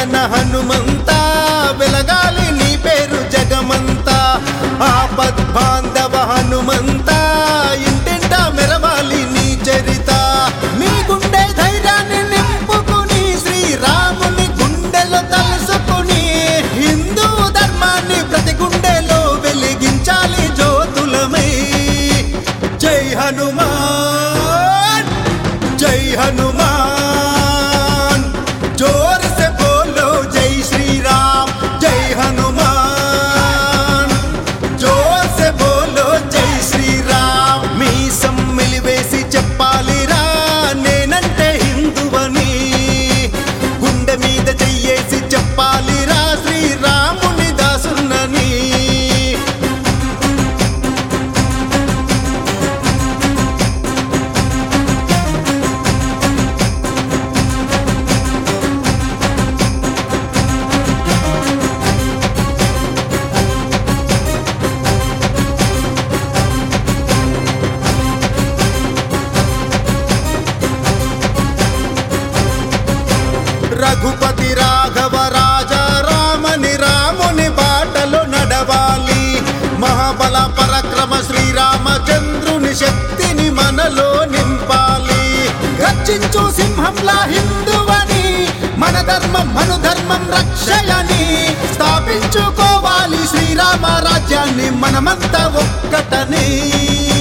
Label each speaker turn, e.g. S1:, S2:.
S1: వెలుగన హనుమంత వెలగాలి నీ పేరు జగమంతా ఆపద్బాంధవ హనుమంత ఇంటింట మెరవాలి నీ చరిత మీ గుండె ధైర్యాన్ని నింపుకుని శ్రీరాముని గుండెలో తలుసుకుని హిందూ ధర్మాన్ని ప్రతి గుండెలో వెలిగించాలి జ్యోతులమై జై హనుమాన్ జై హనుమాన్ जोर से बोलो जय श्री राम जय हनुमान जोर से बोलो जय श्री राम मी सम्मिली वेसी చెప్పాలిరా నేనంటే హిందువని గుండె మీద చెయ్యేసి చెప్పాలిరా శ్రీరాముని దాసున్నని రఘుపతి రాఘవ రాజా రామని రాముని బాటలో నడవాలి మహాబల పరక్రమ శ్రీరామచంద్రుని శక్తిని మనలో నింపాలి గర్జించు సింహంలా హిందువని మన ధర్మం మను ధర్మం రక్షయని స్థాపించుకోవాలి శ్రీరామ రాజ్యాన్ని మనమంతా ఒక్కటని